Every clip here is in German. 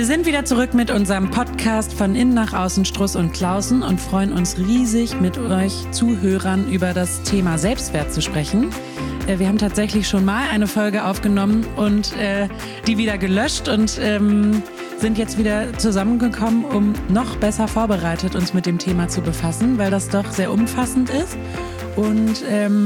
sind wieder zurück mit unserem Podcast von Innen nach Außen, Struss und Klausen und freuen uns riesig, mit euch Zuhörern über das Thema Selbstwert zu sprechen. Wir haben tatsächlich schon mal eine Folge aufgenommen und die wieder gelöscht und sind jetzt wieder zusammengekommen, um noch besser vorbereitet uns mit dem Thema zu befassen, weil das doch sehr umfassend ist. Und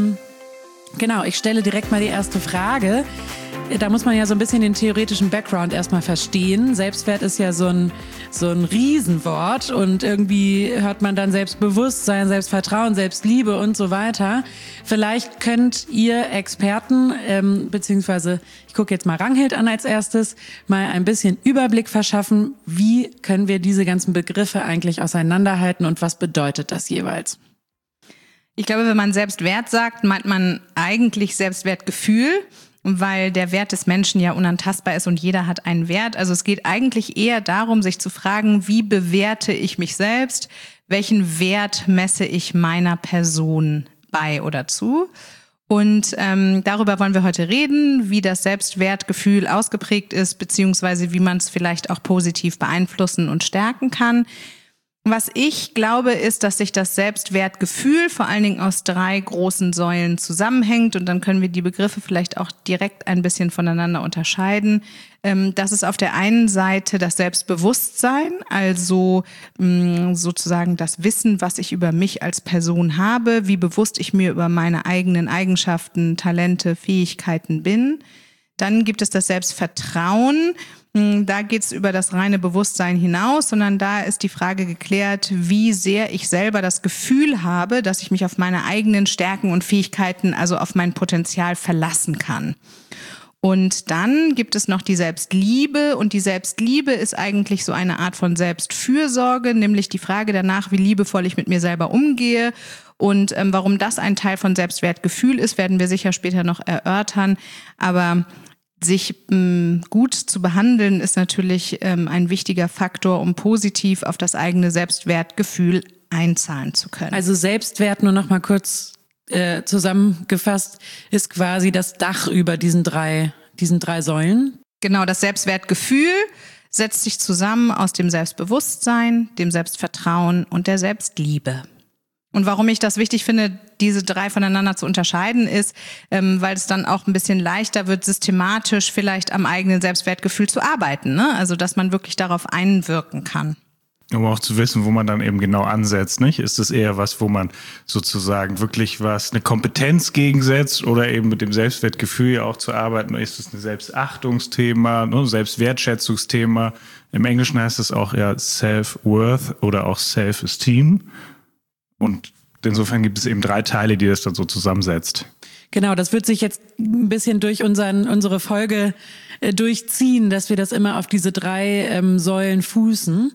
genau, ich stelle direkt mal die erste Frage. Da muss man ja so ein bisschen den theoretischen Background erstmal verstehen. Selbstwert ist ja so ein Riesenwort und irgendwie hört man dann Selbstbewusstsein, Selbstvertrauen, Selbstliebe und so weiter. Vielleicht könnt ihr Experten, beziehungsweise ich gucke jetzt mal Ranghild an als erstes, mal ein bisschen Überblick verschaffen, wie können wir diese ganzen Begriffe eigentlich auseinanderhalten und was bedeutet das jeweils? Ich glaube, wenn man Selbstwert sagt, meint man eigentlich Selbstwertgefühl, weil der Wert des Menschen ja unantastbar ist und jeder hat einen Wert. Also es geht eigentlich eher darum, sich zu fragen, wie bewerte ich mich selbst? Welchen Wert messe ich meiner Person bei oder zu? Und darüber wollen wir heute reden, wie das Selbstwertgefühl ausgeprägt ist, beziehungsweise wie man es vielleicht auch positiv beeinflussen und stärken kann. Was ich glaube, ist, dass sich das Selbstwertgefühl vor allen Dingen aus 3 großen Säulen zusammenhängt. Und dann können wir die Begriffe vielleicht auch direkt ein bisschen voneinander unterscheiden. Das ist auf der einen Seite das Selbstbewusstsein, also sozusagen das Wissen, was ich über mich als Person habe, wie bewusst ich mir über meine eigenen Eigenschaften, Talente, Fähigkeiten bin. Dann gibt es das Selbstvertrauen. Da geht's über das reine Bewusstsein hinaus, sondern da ist die Frage geklärt, wie sehr ich selber das Gefühl habe, dass ich mich auf meine eigenen Stärken und Fähigkeiten, also auf mein Potenzial verlassen kann. Und dann gibt es noch die Selbstliebe und die Selbstliebe ist eigentlich so eine Art von Selbstfürsorge, nämlich die Frage danach, wie liebevoll ich mit mir selber umgehe. Und warum das ein Teil von Selbstwertgefühl ist, werden wir sicher später noch erörtern, aber sich gut zu behandeln ist natürlich ein wichtiger Faktor, um positiv auf das eigene Selbstwertgefühl einzahlen zu können. Also Selbstwert, nur noch mal kurz zusammengefasst, ist quasi das Dach über diesen drei Säulen. Genau, das Selbstwertgefühl setzt sich zusammen aus dem Selbstbewusstsein, dem Selbstvertrauen und der Selbstliebe. Und warum ich das wichtig finde, diese 3 voneinander zu unterscheiden, ist, weil es dann auch ein bisschen leichter wird, systematisch vielleicht am eigenen Selbstwertgefühl zu arbeiten, ne? Also, dass man wirklich darauf einwirken kann. Um auch zu wissen, wo man dann eben genau ansetzt, nicht? Ist es eher was, wo man sozusagen wirklich eine Kompetenz gegensetzt oder eben mit dem Selbstwertgefühl ja auch zu arbeiten? Ist es ein Selbstachtungsthema, ne? Selbstwertschätzungsthema? Im Englischen heißt es auch ja Self-Worth oder auch Self-Esteem. Und insofern gibt es eben 3 Teile, die das dann so zusammensetzt. Genau, das wird sich jetzt ein bisschen durch unsere Folge durchziehen, dass wir das immer auf diese 3 Säulen fußen.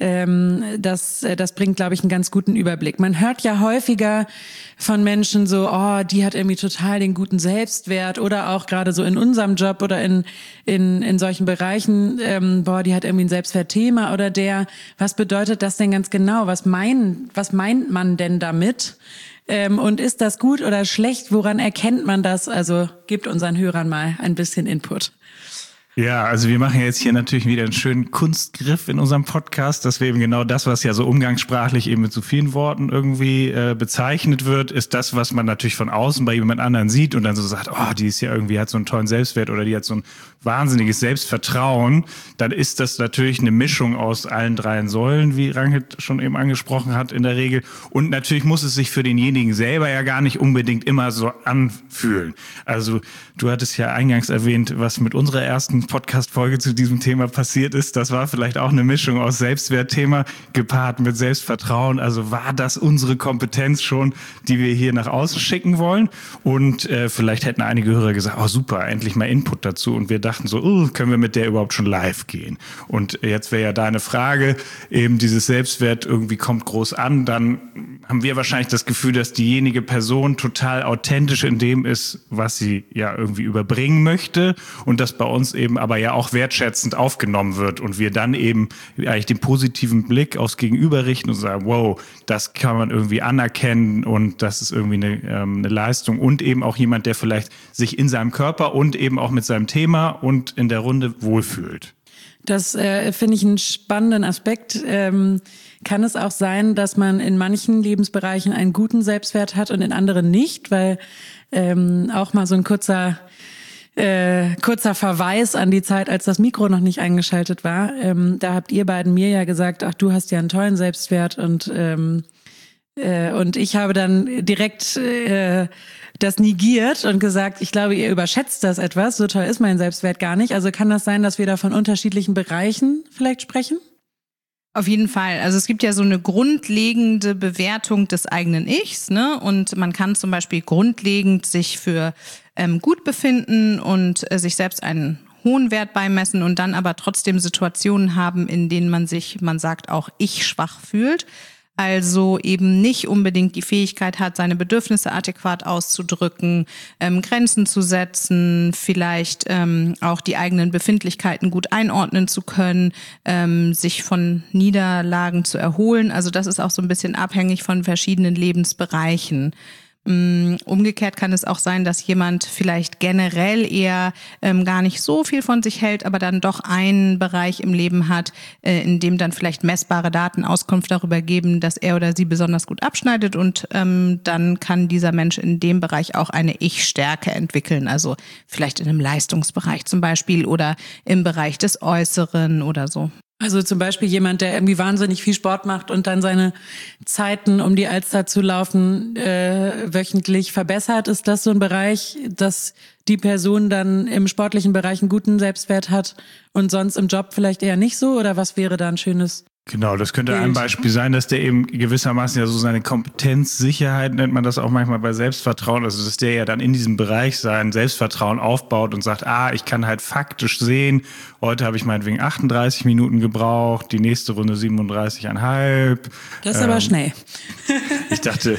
Das bringt, glaube ich, einen ganz guten Überblick. Man hört ja häufiger von Menschen so, oh, die hat irgendwie total den guten Selbstwert oder auch gerade so in unserem Job oder in solchen Bereichen, die hat irgendwie ein Selbstwertthema oder der. Was bedeutet das denn ganz genau? Was meint man denn damit? Und ist das gut oder schlecht? Woran erkennt man das? Also gebt unseren Hörern mal ein bisschen Input. Ja, also wir machen jetzt hier natürlich wieder einen schönen Kunstgriff in unserem Podcast, dass wir eben genau das, was ja so umgangssprachlich eben mit so vielen Worten irgendwie bezeichnet wird, ist das, was man natürlich von außen bei jemand anderen sieht und dann so sagt, oh, die ist ja irgendwie, hat so einen tollen Selbstwert oder die hat so ein wahnsinniges Selbstvertrauen. Dann ist das natürlich eine Mischung aus allen 3 Säulen, wie Ranghild schon eben angesprochen hat in der Regel. Und natürlich muss es sich für denjenigen selber ja gar nicht unbedingt immer so anfühlen. Also du hattest ja eingangs erwähnt, was mit unserer ersten Podcast-Folge zu diesem Thema passiert ist. Das war vielleicht auch eine Mischung aus Selbstwertthema gepaart mit Selbstvertrauen. Also war das unsere Kompetenz schon, die wir hier nach außen schicken wollen? Und vielleicht hätten einige Hörer gesagt, oh super, endlich mal Input dazu. Und wir dachten so, können wir mit der überhaupt schon live gehen? Und jetzt wäre ja deine Frage, eben dieses Selbstwert irgendwie kommt groß an. Dann haben wir wahrscheinlich das Gefühl, dass diejenige Person total authentisch in dem ist, was sie ja irgendwie überbringen möchte. Und das bei uns eben aber ja auch wertschätzend aufgenommen wird und wir dann eben eigentlich den positiven Blick aufs Gegenüber richten und sagen, wow, das kann man irgendwie anerkennen und das ist irgendwie eine Leistung und eben auch jemand, der vielleicht sich in seinem Körper und eben auch mit seinem Thema und in der Runde wohlfühlt. Das finde ich einen spannenden Aspekt. Kann es auch sein, dass man in manchen Lebensbereichen einen guten Selbstwert hat und in anderen nicht? Weil auch mal so ein kurzer Verweis an die Zeit, als das Mikro noch nicht eingeschaltet war. Da habt ihr beiden mir ja gesagt, ach, du hast ja einen tollen Selbstwert und ich habe dann direkt das negiert und gesagt, ich glaube, ihr überschätzt das etwas. So toll ist mein Selbstwert gar nicht. Also kann das sein, dass wir da von unterschiedlichen Bereichen vielleicht sprechen? Auf jeden Fall. Also es gibt ja so eine grundlegende Bewertung des eigenen Ichs, ne? Und man kann zum Beispiel grundlegend sich für gut befinden und sich selbst einen hohen Wert beimessen und dann aber trotzdem Situationen haben, in denen man sagt auch ich schwach fühlt. Also eben nicht unbedingt die Fähigkeit hat, seine Bedürfnisse adäquat auszudrücken, Grenzen zu setzen, vielleicht auch die eigenen Befindlichkeiten gut einordnen zu können, sich von Niederlagen zu erholen. Also das ist auch so ein bisschen abhängig von verschiedenen Lebensbereichen. Umgekehrt kann es auch sein, dass jemand vielleicht generell eher gar nicht so viel von sich hält, aber dann doch einen Bereich im Leben hat, in dem dann vielleicht messbare Daten Auskunft darüber geben, dass er oder sie besonders gut abschneidet und dann kann dieser Mensch in dem Bereich auch eine Ich-Stärke entwickeln, also vielleicht in einem Leistungsbereich zum Beispiel oder im Bereich des Äußeren oder so. Also zum Beispiel jemand, der irgendwie wahnsinnig viel Sport macht und dann seine Zeiten, um die Alster zu laufen, wöchentlich verbessert. Ist das so ein Bereich, dass die Person dann im sportlichen Bereich einen guten Selbstwert hat und sonst im Job vielleicht eher nicht so? Oder was wäre da ein schönes Genau, das könnte ein Beispiel sein, dass der eben gewissermaßen ja so seine Kompetenzsicherheit, nennt man das auch manchmal bei Selbstvertrauen, also dass der ja dann in diesem Bereich sein Selbstvertrauen aufbaut und sagt, ich kann halt faktisch sehen, heute habe ich meinetwegen 38 Minuten gebraucht, die nächste Runde 37,5. Das ist aber schnell. Ich dachte,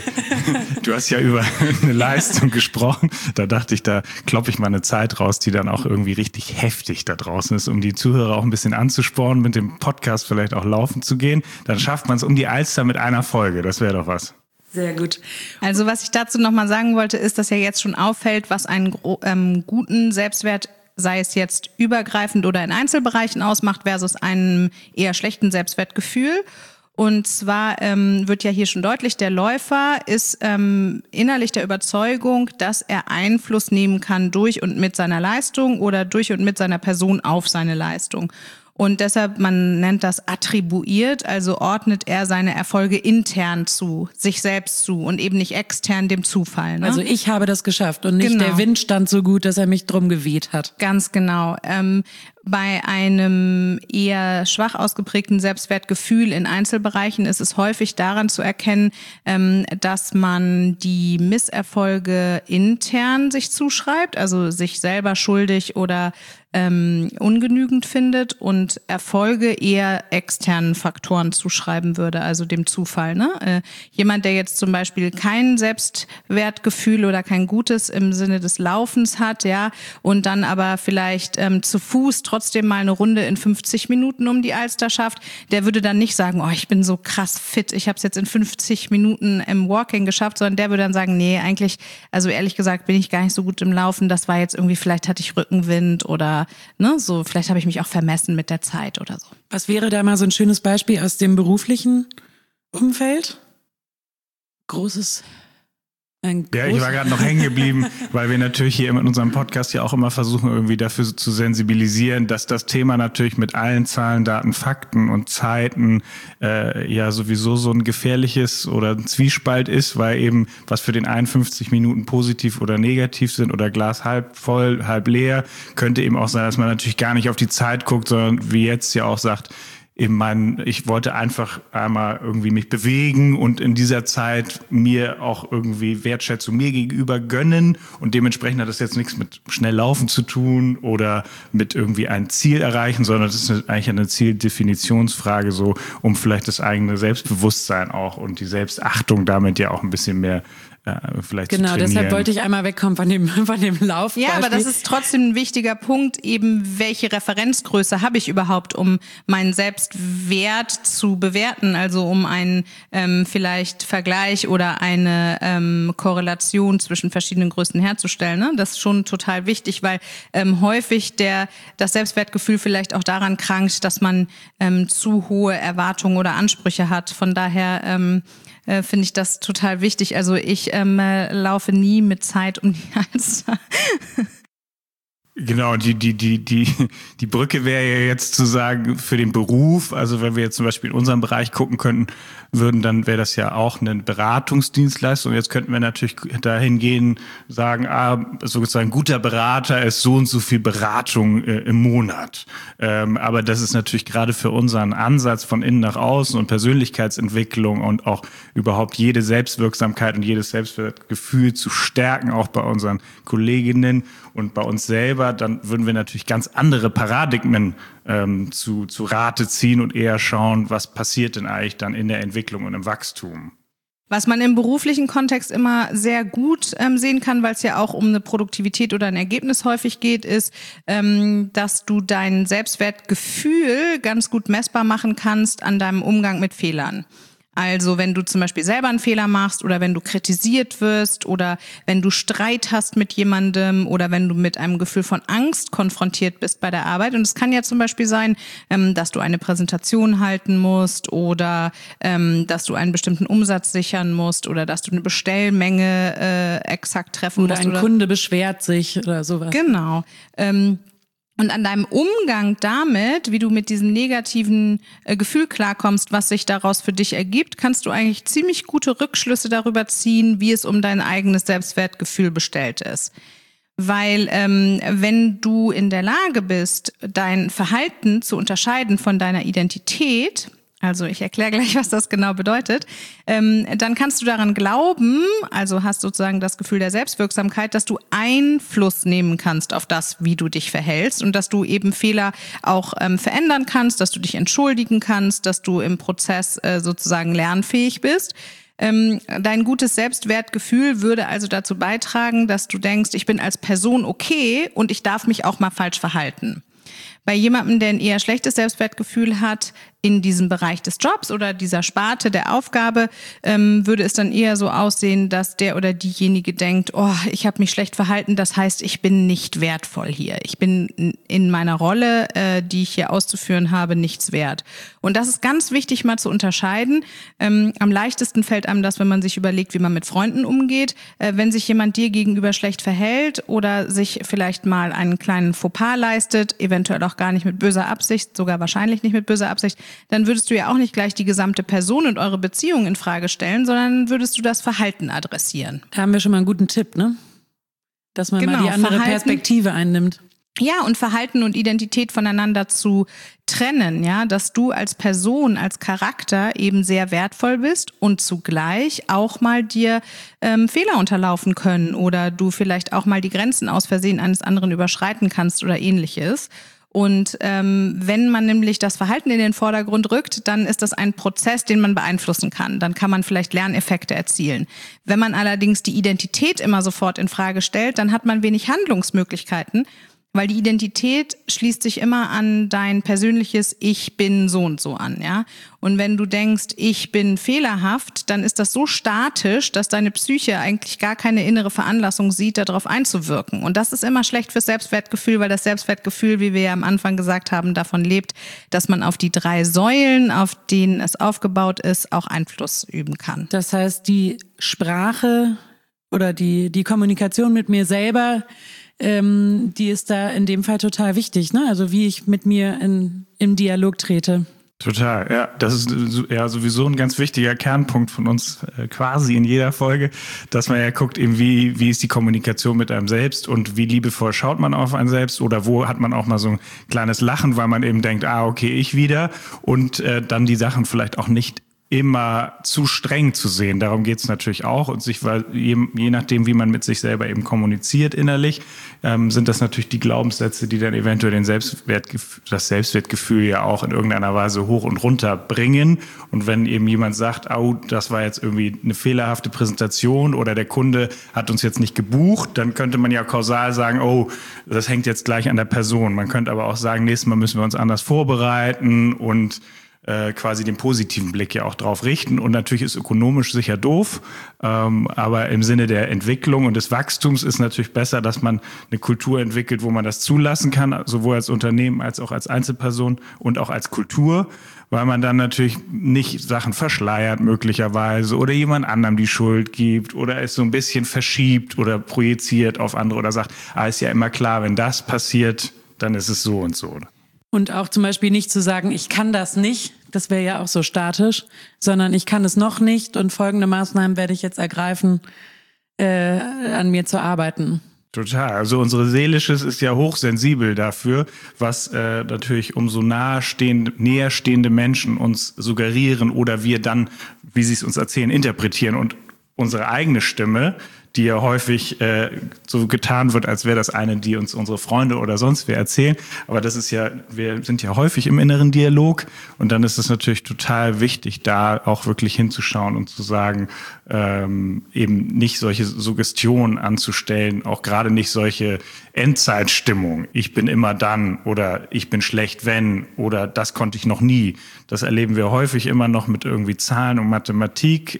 du hast ja über eine Leistung gesprochen, da dachte ich, da kloppe ich mal eine Zeit raus, die dann auch irgendwie richtig heftig da draußen ist, um die Zuhörer auch ein bisschen anzuspornen, mit dem Podcast vielleicht auch laufen zu gehen, dann schafft man es um die Alster mit einer Folge. Das wäre doch was. Sehr gut. Also was ich dazu nochmal sagen wollte, ist, dass ja jetzt schon auffällt, was einen guten Selbstwert, sei es jetzt übergreifend oder in Einzelbereichen ausmacht, versus einem eher schlechten Selbstwertgefühl. Und zwar wird ja hier schon deutlich, der Läufer ist innerlich der Überzeugung, dass er Einfluss nehmen kann durch und mit seiner Leistung oder durch und mit seiner Person auf seine Leistung. Und deshalb, man nennt das attribuiert, also ordnet er seine Erfolge intern zu, sich selbst zu und eben nicht extern dem Zufall. Ne? Also ich habe das geschafft und nicht der Wind stand so gut, dass er mich drum geweht hat. Ganz genau. Bei einem eher schwach ausgeprägten Selbstwertgefühl in Einzelbereichen ist es häufig daran zu erkennen, dass man die Misserfolge intern sich zuschreibt, also sich selber schuldig oder ungenügend findet und Erfolge eher externen Faktoren zuschreiben würde, also dem Zufall. Ne? Jemand, der jetzt zum Beispiel kein Selbstwertgefühl oder kein Gutes im Sinne des Laufens hat, ja, und dann aber vielleicht zu Fuß trotzdem mal eine Runde in 50 Minuten um die Alster schafft, der würde dann nicht sagen, ich bin so krass fit, ich habe es jetzt in 50 Minuten im Walking geschafft, sondern der würde dann sagen, nee, eigentlich, also ehrlich gesagt bin ich gar nicht so gut im Laufen, das war jetzt irgendwie, vielleicht hatte ich Rückenwind oder so, vielleicht habe ich mich auch vermessen mit der Zeit oder so. Was wäre da mal so ein schönes Beispiel aus dem beruflichen Umfeld? Ja, ich war gerade noch hängen geblieben, weil wir natürlich hier in unserem Podcast ja auch immer versuchen, irgendwie dafür zu sensibilisieren, dass das Thema natürlich mit allen Zahlen, Daten, Fakten und Zeiten ja sowieso so ein gefährliches oder ein Zwiespalt ist, weil eben was für den 51 Minuten positiv oder negativ sind oder Glas halb voll, halb leer, könnte eben auch sein, dass man natürlich gar nicht auf die Zeit guckt, sondern wie jetzt ja auch sagt, ich wollte einfach einmal irgendwie mich bewegen und in dieser Zeit mir auch irgendwie Wertschätzung mir gegenüber gönnen und dementsprechend hat das jetzt nichts mit schnell laufen zu tun oder mit irgendwie ein Ziel erreichen, sondern das ist eigentlich eine Zieldefinitionsfrage so, um vielleicht das eigene Selbstbewusstsein auch und die Selbstachtung damit ja auch ein bisschen mehr vielleicht genau, zu trainieren. Deshalb wollte ich einmal wegkommen von dem Lauf. Ja, aber das ist trotzdem ein wichtiger Punkt, eben welche Referenzgröße habe ich überhaupt, um meinen Selbstwert zu bewerten, also um einen vielleicht Vergleich oder eine Korrelation zwischen verschiedenen Größen herzustellen. Ne? Das ist schon total wichtig, weil häufig das Selbstwertgefühl vielleicht auch daran krankt, dass man zu hohe Erwartungen oder Ansprüche hat. Von daher finde ich das total wichtig. Also ich laufe nie mit Zeit um die Alster. Genau, die Brücke wäre ja jetzt zu sagen, für den Beruf, also wenn wir jetzt zum Beispiel in unserem Bereich gucken könnten, dann wäre das ja auch eine Beratungsdienstleistung. Jetzt könnten wir natürlich dahin gehen, sagen, sozusagen guter Berater ist so und so viel Beratung im Monat. Aber das ist natürlich gerade für unseren Ansatz von innen nach außen und Persönlichkeitsentwicklung und auch überhaupt jede Selbstwirksamkeit und jedes Selbstwertgefühl zu stärken, auch bei unseren Kolleginnen und bei uns selber, dann würden wir natürlich ganz andere Paradigmen zu Rate ziehen und eher schauen, was passiert denn eigentlich dann in der Entwicklung und im Wachstum. Was man im beruflichen Kontext immer sehr gut sehen kann, weil es ja auch um eine Produktivität oder ein Ergebnis häufig geht, ist, dass du dein Selbstwertgefühl ganz gut messbar machen kannst an deinem Umgang mit Fehlern. Also wenn du zum Beispiel selber einen Fehler machst oder wenn du kritisiert wirst oder wenn du Streit hast mit jemandem oder wenn du mit einem Gefühl von Angst konfrontiert bist bei der Arbeit. Und es kann ja zum Beispiel sein, dass du eine Präsentation halten musst oder dass du einen bestimmten Umsatz sichern musst oder dass du eine Bestellmenge exakt treffen musst. Oder ein Kunde beschwert sich oder sowas. Genau. Und an deinem Umgang damit, wie du mit diesem negativen Gefühl klarkommst, was sich daraus für dich ergibt, kannst du eigentlich ziemlich gute Rückschlüsse darüber ziehen, wie es um dein eigenes Selbstwertgefühl bestellt ist. Weil wenn du in der Lage bist, dein Verhalten zu unterscheiden von deiner Identität, also ich erkläre gleich, was das genau bedeutet, dann kannst du daran glauben, also hast sozusagen das Gefühl der Selbstwirksamkeit, dass du Einfluss nehmen kannst auf das, wie du dich verhältst und dass du eben Fehler auch verändern kannst, dass du dich entschuldigen kannst, dass du im Prozess sozusagen lernfähig bist. Dein gutes Selbstwertgefühl würde also dazu beitragen, dass du denkst, ich bin als Person okay und ich darf mich auch mal falsch verhalten. Bei jemandem, der ein eher schlechtes Selbstwertgefühl hat in diesem Bereich des Jobs oder dieser Sparte der Aufgabe, würde es dann eher so aussehen, dass der oder diejenige denkt, ich habe mich schlecht verhalten, das heißt, ich bin nicht wertvoll hier. Ich bin in meiner Rolle, die ich hier auszuführen habe, nichts wert. Und das ist ganz wichtig mal zu unterscheiden. Am leichtesten fällt einem das, wenn man sich überlegt, wie man mit Freunden umgeht. Wenn sich jemand dir gegenüber schlecht verhält oder sich vielleicht mal einen kleinen Fauxpas leistet, eventuell auch gar nicht mit böser Absicht, sogar wahrscheinlich nicht mit böser Absicht, dann würdest du ja auch nicht gleich die gesamte Person und eure Beziehung in Frage stellen, sondern würdest du das Verhalten adressieren. Da haben wir schon mal einen guten Tipp, ne? Dass man mal die andere Perspektive einnimmt. Ja, und Verhalten und Identität voneinander zu trennen, ja, dass du als Person, als Charakter eben sehr wertvoll bist und zugleich auch mal dir Fehler unterlaufen können oder du vielleicht auch mal die Grenzen aus Versehen eines anderen überschreiten kannst oder ähnliches. Und wenn man nämlich das Verhalten in den Vordergrund rückt, dann ist das ein Prozess, den man beeinflussen kann. Dann kann man vielleicht Lerneffekte erzielen. Wenn man allerdings die Identität immer sofort in Frage stellt, dann hat man wenig Handlungsmöglichkeiten, weil die Identität schließt sich immer an dein persönliches Ich bin so und so an, ja. Und wenn du denkst, ich bin fehlerhaft, dann ist das so statisch, dass deine Psyche eigentlich gar keine innere Veranlassung sieht, darauf einzuwirken. Und das ist immer schlecht fürs Selbstwertgefühl, weil das Selbstwertgefühl, wie wir ja am Anfang gesagt haben, davon lebt, dass man auf die 3 Säulen, auf denen es aufgebaut ist, auch Einfluss üben kann. Das heißt, die Sprache oder die Kommunikation mit mir selber, die ist da in dem Fall total wichtig, ne? Also wie ich mit mir im Dialog trete. Total, ja. Das ist ja sowieso ein ganz wichtiger Kernpunkt von uns quasi in jeder Folge, dass man ja guckt, eben wie ist die Kommunikation mit einem selbst und wie liebevoll schaut man auf einen selbst oder wo hat man auch mal so ein kleines Lachen, weil man eben denkt, okay, ich wieder und dann die Sachen vielleicht auch nicht immer zu streng zu sehen. Darum geht es natürlich auch. Und je nachdem, wie man mit sich selber eben kommuniziert innerlich, sind das natürlich die Glaubenssätze, die dann eventuell das Selbstwertgefühl ja auch in irgendeiner Weise hoch und runter bringen. Und wenn eben jemand sagt, oh, das war jetzt irgendwie eine fehlerhafte Präsentation oder der Kunde hat uns jetzt nicht gebucht, dann könnte man ja kausal sagen, oh, das hängt jetzt gleich an der Person. Man könnte aber auch sagen, nächstes Mal müssen wir uns anders vorbereiten und quasi den positiven Blick ja auch drauf richten. Und natürlich ist ökonomisch sicher doof, aber im Sinne der Entwicklung und des Wachstums ist natürlich besser, dass man eine Kultur entwickelt, wo man das zulassen kann, sowohl als Unternehmen als auch als Einzelperson und auch als Kultur, weil man dann natürlich nicht Sachen verschleiert möglicherweise oder jemand anderem die Schuld gibt oder es so ein bisschen verschiebt oder projiziert auf andere oder sagt, ist ja immer klar, wenn das passiert, dann ist es so und so. Und auch zum Beispiel nicht zu sagen, ich kann das nicht, das wäre ja auch so statisch, sondern ich kann es noch nicht und folgende Maßnahmen werde ich jetzt ergreifen, an mir zu arbeiten. Total. Also unsere Seelisches ist ja hochsensibel dafür, was natürlich umso näherstehende Menschen uns suggerieren oder wir dann, wie sie es uns erzählen, interpretieren. Und unsere eigene Stimme, die ja häufig so getan wird, als wäre das eine, die uns unsere Freunde oder sonst wer erzählen. Aber das ist ja, wir sind ja häufig im inneren Dialog und dann ist es natürlich total wichtig, da auch wirklich hinzuschauen und zu sagen, eben nicht solche Suggestionen anzustellen, auch gerade nicht solche Endzeitstimmung. Ich bin immer dann oder ich bin schlecht, wenn oder das konnte ich noch nie. Das erleben wir häufig immer noch mit irgendwie Zahlen und Mathematik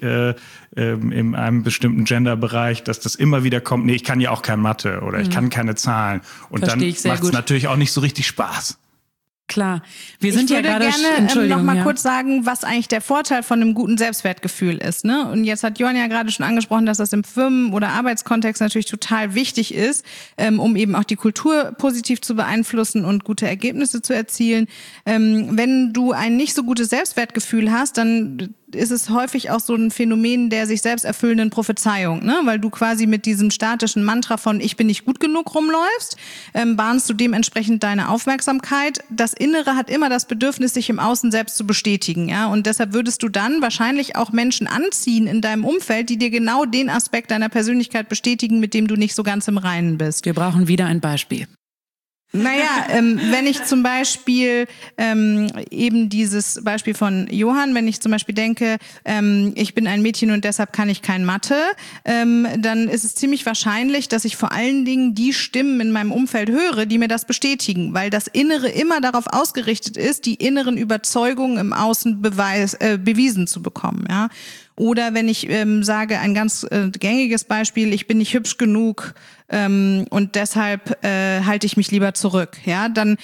in einem bestimmten Genderbereich, dass das immer wieder kommt, nee, ich kann ja auch kein Mathe oder ich kann keine Zahlen. Und Verstehe dann macht es natürlich auch nicht so richtig Spaß. Klar, wir sind ja gerade... Ich würde gerne noch mal kurz sagen, was eigentlich der Vorteil von einem guten Selbstwertgefühl ist. Ne? Und jetzt hat Johann ja gerade schon angesprochen, dass das im Firmen- oder Arbeitskontext natürlich total wichtig ist, um eben auch die Kultur positiv zu beeinflussen und gute Ergebnisse zu erzielen. Wenn du ein nicht so gutes Selbstwertgefühl hast, dann ist es häufig auch so ein Phänomen der sich selbst erfüllenden Prophezeiung, ne? Weil du quasi mit diesem statischen Mantra von ich bin nicht gut genug rumläufst, bahnst du dementsprechend deine Aufmerksamkeit. Das Innere hat immer das Bedürfnis, sich im Außen selbst zu bestätigen, ja, und deshalb würdest du dann wahrscheinlich auch Menschen anziehen in deinem Umfeld, die dir genau den Aspekt deiner Persönlichkeit bestätigen, mit dem du nicht so ganz im Reinen bist. Wir brauchen wieder ein Beispiel. Naja, wenn ich zum Beispiel eben dieses Beispiel von Johann, wenn ich zum Beispiel denke, ich bin ein Mädchen und deshalb kann ich kein Mathe, dann ist es ziemlich wahrscheinlich, dass ich vor allen Dingen die Stimmen in meinem Umfeld höre, die mir das bestätigen, weil das Innere immer darauf ausgerichtet ist, die inneren Überzeugungen im Außen bewiesen zu bekommen, ja. Oder wenn ich sage, ein ganz gängiges Beispiel, ich bin nicht hübsch genug und deshalb halte ich mich lieber zurück. Ja, dann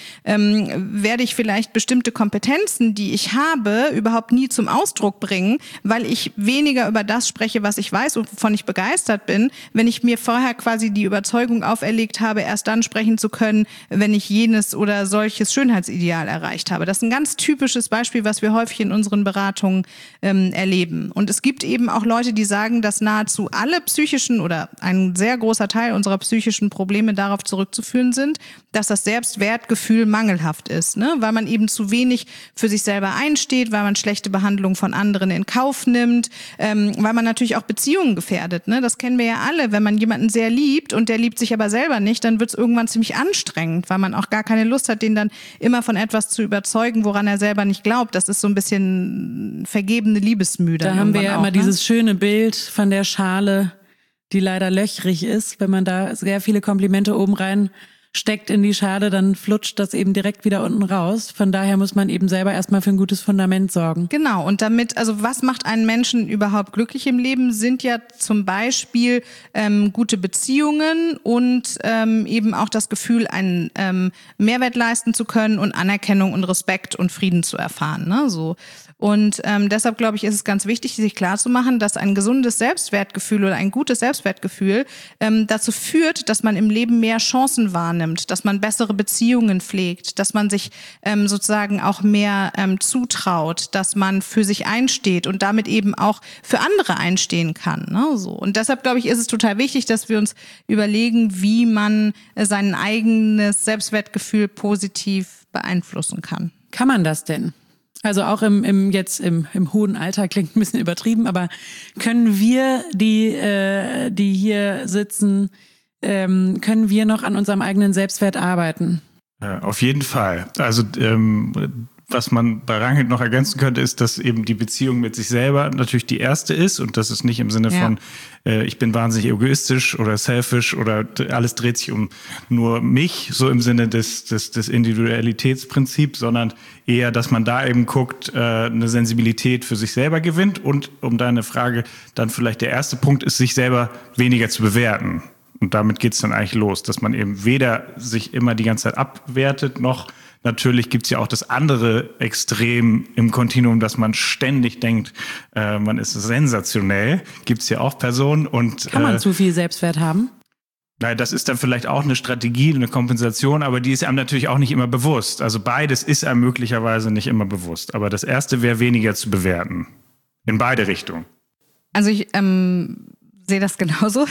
werde ich vielleicht bestimmte Kompetenzen, die ich habe, überhaupt nie zum Ausdruck bringen, weil ich weniger über das spreche, was ich weiß und wovon ich begeistert bin, wenn ich mir vorher quasi die Überzeugung auferlegt habe, erst dann sprechen zu können, wenn ich jenes oder solches Schönheitsideal erreicht habe. Das ist ein ganz typisches Beispiel, was wir häufig in unseren Beratungen erleben. Und es gibt eben auch Leute, die sagen, dass nahezu alle psychischen oder ein sehr großer Teil unserer psychischen Probleme darauf zurückzuführen sind, dass das Selbstwertgefühl mangelhaft ist, ne? Weil man eben zu wenig für sich selber einsteht, weil man schlechte Behandlung von anderen in Kauf nimmt, weil man natürlich auch Beziehungen gefährdet, ne? Das kennen wir ja alle. Wenn man jemanden sehr liebt und der liebt sich aber selber nicht, dann wird es irgendwann ziemlich anstrengend, weil man auch gar keine Lust hat, den dann immer von etwas zu überzeugen, woran er selber nicht glaubt. Das ist so ein bisschen vergebene Liebesmüde. Da haben wir ja immer dieses schöne Bild von der Schale, die leider löchrig ist. Wenn man da sehr viele Komplimente oben rein steckt in die Schale, dann flutscht das eben direkt wieder unten raus. Von daher muss man eben selber erstmal für ein gutes Fundament sorgen. Genau, und damit, also was macht einen Menschen überhaupt glücklich im Leben, sind ja zum Beispiel gute Beziehungen und eben auch das Gefühl, einen Mehrwert leisten zu können und Anerkennung und Respekt und Frieden zu erfahren, ne? So. Und deshalb, glaube ich, ist es ganz wichtig, sich klarzumachen, dass ein gesundes Selbstwertgefühl oder ein gutes Selbstwertgefühl dazu führt, dass man im Leben mehr Chancen wahrnimmt, dass man bessere Beziehungen pflegt, dass man sich sozusagen auch mehr zutraut, dass man für sich einsteht und damit eben auch für andere einstehen kann, ne? So. Und deshalb, glaube ich, ist es total wichtig, dass wir uns überlegen, wie man sein eigenes Selbstwertgefühl positiv beeinflussen kann. Kann man das denn? Also auch im hohen Alter, klingt ein bisschen übertrieben, aber können wir, die hier sitzen, können wir noch an unserem eigenen Selbstwert arbeiten? Ja, auf jeden Fall. Also was man bei Ranghild noch ergänzen könnte, ist, dass eben die Beziehung mit sich selber natürlich die erste ist und das ist nicht im Sinne von, ich bin wahnsinnig egoistisch oder selfish oder alles dreht sich um nur mich, so im Sinne des Individualitätsprinzips, sondern eher, dass man da eben guckt, eine Sensibilität für sich selber gewinnt und um deine Frage dann vielleicht der erste Punkt ist, sich selber weniger zu bewerten. Und damit geht's dann eigentlich los, dass man eben weder sich immer die ganze Zeit abwertet, noch natürlich gibt's ja auch das andere Extrem im Kontinuum, dass man ständig denkt, man ist sensationell. Gibt's ja auch Personen. Und kann man zu viel Selbstwert haben? Nein, das ist dann vielleicht auch eine Strategie, eine Kompensation, aber die ist einem natürlich auch nicht immer bewusst. Also beides ist einem möglicherweise nicht immer bewusst. Aber das erste wäre weniger zu bewerten. In beide Richtungen. Also ich sehe das genauso.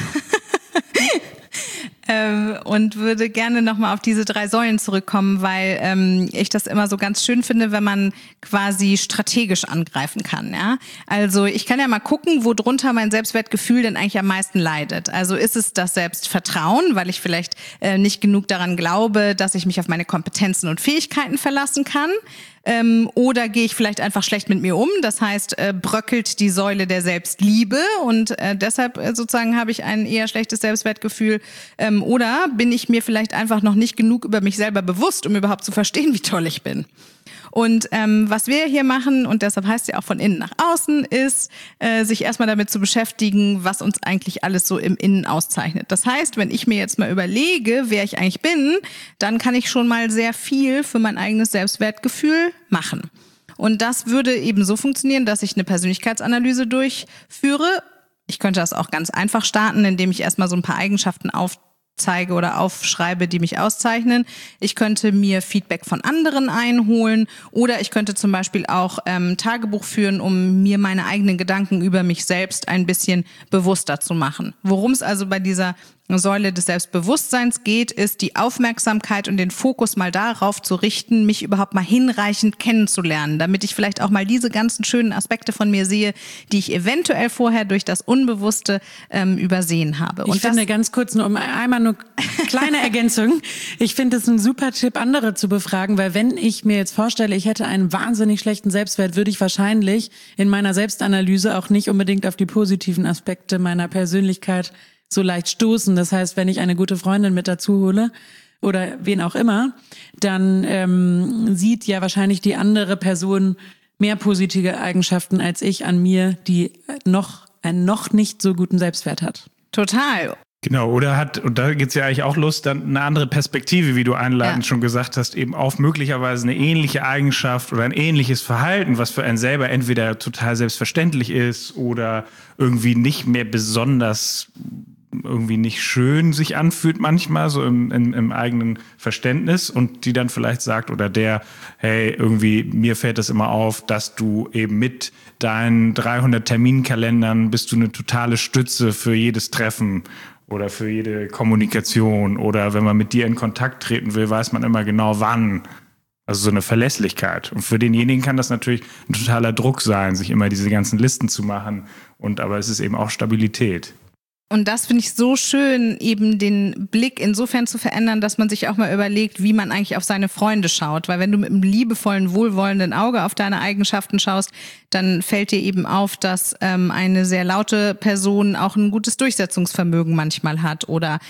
Und würde gerne nochmal auf diese 3 Säulen zurückkommen, weil ich das immer so ganz schön finde, wenn man quasi strategisch angreifen kann. Ja? Also ich kann ja mal gucken, wo drunter mein Selbstwertgefühl denn eigentlich am meisten leidet. Also ist es das Selbstvertrauen, weil ich vielleicht nicht genug daran glaube, dass ich mich auf meine Kompetenzen und Fähigkeiten verlassen kann? Oder gehe ich vielleicht einfach schlecht mit mir um? Das heißt, bröckelt die Säule der Selbstliebe und deshalb sozusagen habe ich ein eher schlechtes Selbstwertgefühl. Oder bin ich mir vielleicht einfach noch nicht genug über mich selber bewusst, um überhaupt zu verstehen, wie toll ich bin? Und was wir hier machen, und deshalb heißt es ja auch von innen nach außen, ist, sich erstmal damit zu beschäftigen, was uns eigentlich alles so im Innen auszeichnet. Das heißt, wenn ich mir jetzt mal überlege, wer ich eigentlich bin, dann kann ich schon mal sehr viel für mein eigenes Selbstwertgefühl machen. Und das würde eben so funktionieren, dass ich eine Persönlichkeitsanalyse durchführe. Ich könnte das auch ganz einfach starten, indem ich erstmal so ein paar Eigenschaften aufzeige oder aufschreibe, die mich auszeichnen. Ich könnte mir Feedback von anderen einholen oder ich könnte zum Beispiel auch Tagebuch führen, um mir meine eigenen Gedanken über mich selbst ein bisschen bewusster zu machen. Worum es also bei dieser Säule des Selbstbewusstseins geht, ist die Aufmerksamkeit und den Fokus mal darauf zu richten, mich überhaupt mal hinreichend kennenzulernen, damit ich vielleicht auch mal diese ganzen schönen Aspekte von mir sehe, die ich eventuell vorher durch das Unbewusste übersehen habe. Und ich finde ganz kurz nur einmal nur kleine Ergänzung. Ich finde es ein super Tipp, andere zu befragen, weil wenn ich mir jetzt vorstelle, ich hätte einen wahnsinnig schlechten Selbstwert, würde ich wahrscheinlich in meiner Selbstanalyse auch nicht unbedingt auf die positiven Aspekte meiner Persönlichkeit so leicht stoßen. Das heißt, wenn ich eine gute Freundin mit dazu hole oder wen auch immer, dann sieht ja wahrscheinlich die andere Person mehr positive Eigenschaften als ich an mir, die einen noch nicht so guten Selbstwert hat. Total. Genau, und da geht's ja eigentlich auch los, dann eine andere Perspektive, wie du einleitend schon gesagt hast, eben auf möglicherweise eine ähnliche Eigenschaft oder ein ähnliches Verhalten, was für einen selber entweder total selbstverständlich ist oder irgendwie nicht mehr besonders irgendwie nicht schön sich anfühlt manchmal, so im eigenen Verständnis und die dann vielleicht sagt oder der, hey, irgendwie mir fällt das immer auf, dass du eben mit deinen 300 Terminkalendern bist du eine totale Stütze für jedes Treffen oder für jede Kommunikation oder wenn man mit dir in Kontakt treten will, weiß man immer genau wann. Also so eine Verlässlichkeit. Und für denjenigen kann das natürlich ein totaler Druck sein, sich immer diese ganzen Listen zu machen. Aber es ist eben auch Stabilität. Und das finde ich so schön, eben den Blick insofern zu verändern, dass man sich auch mal überlegt, wie man eigentlich auf seine Freunde schaut. Weil wenn du mit einem liebevollen, wohlwollenden Auge auf deine Eigenschaften schaust, dann fällt dir eben auf, dass eine sehr laute Person auch ein gutes Durchsetzungsvermögen manchmal hat oder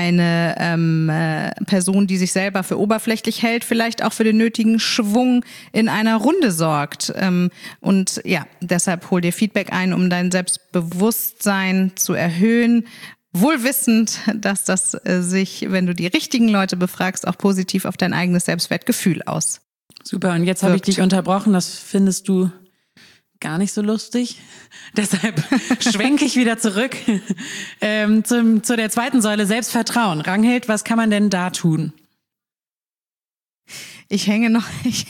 eine Person, die sich selber für oberflächlich hält, vielleicht auch für den nötigen Schwung in einer Runde sorgt. Und ja, deshalb hol dir Feedback ein, um dein Selbstbewusstsein zu erhöhen. Wohl wissend, dass das sich, wenn du die richtigen Leute befragst, auch positiv auf dein eigenes Selbstwertgefühl aus. Super, und jetzt habe ich dich unterbrochen, das findest du gar nicht so lustig. Deshalb schwenke ich wieder zurück zu der zweiten Säule, Selbstvertrauen. Ranghild, was kann man denn da tun? Ich hänge noch